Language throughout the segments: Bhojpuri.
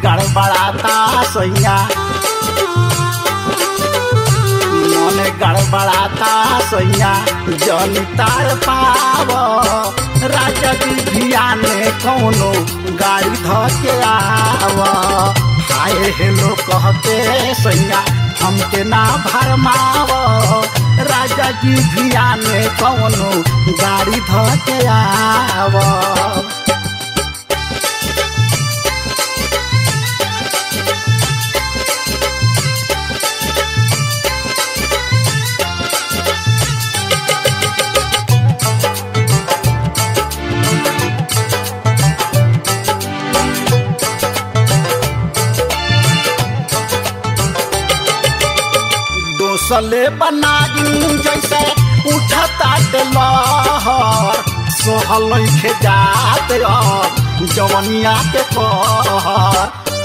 गड़बड़ाता सैया, मन गड़बड़ाता सैया, जनी तार पाव राजा जी भियाने कौनो गाड़ी धके आव। हाय हेलो कहते सैया हमके ना भरमाव, राजा जी भियाने कौनो गाड़ी धके आव। दोसले बनागिन जैसे उठता लहर, सोहल खे जात जवनिया के कहर।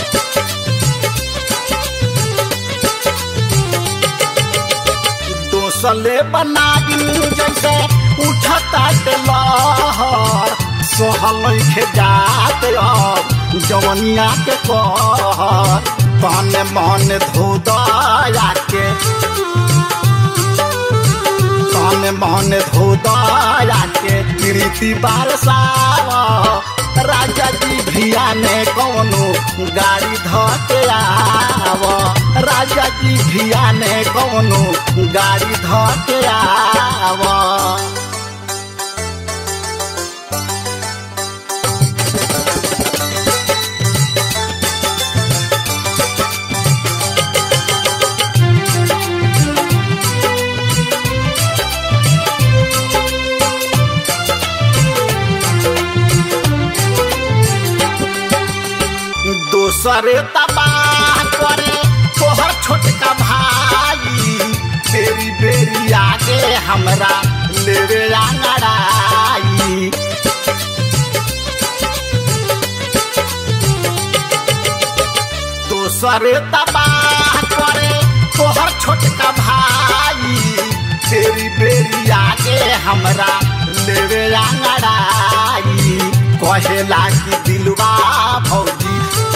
दोसले बनागिन जैसे उठता लहर, सोहल खे जात जवनिया के कहर। तन मन धोदया के, तन मन धोदया के प्रीति बरसाव, राजा जी भियाने कौनो गाड़ी धके आव। राजा जी भियाने कौनो गाड़ी धके आव। दोसरे तबाह करे तोहर छोटका भाई, बेरी बेरी आगे हमरा लेवे आंगड़ाई। दोसरे तबाह करे तोहर छोटका भाई, बेरी बेरी आगे हमरा लेवे आंगड़ाई। कहेला कि दिलवा भौजी,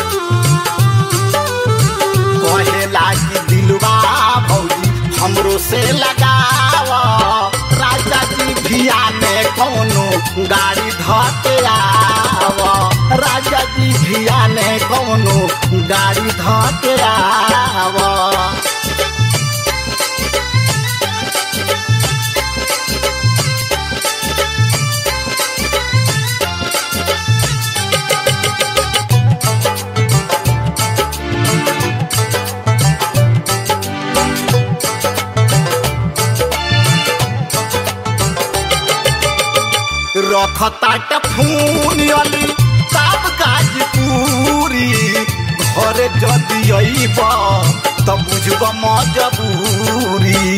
कहेला कि दिलवा भौजी हमरो से लगाव, राजा जी भियाने कौनो गाड़ी धके आव। राजा जी भियाने कौनो गाड़ी धके आव। रखता फोन अली तब गाजपुरी, घरे जदि अइब त बुझब मजबूरी।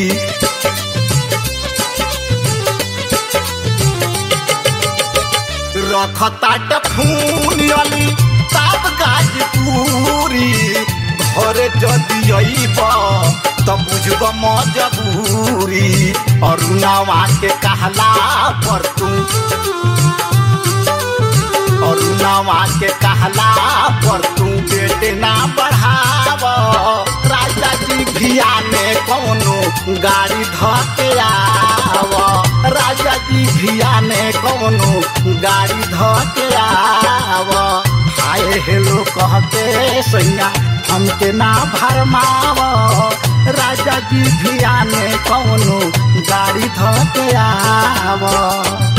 रखता फोन अली तब गाजपुरी, घरे जदि अइब त बुझब मजबूरी। अरुणवा के कहला पर तू, अरुणवा के कहला पर तू बेटे ना बढ़ाव, राजा जी भियाने कौनो गाड़ी धके आव। राजा जी भियाने कौनो गाड़ी धके आव। हाय हेलो कहते सैया हमके ना भरमाव, राजा जी भियाने कौनो गाड़ी धके आव।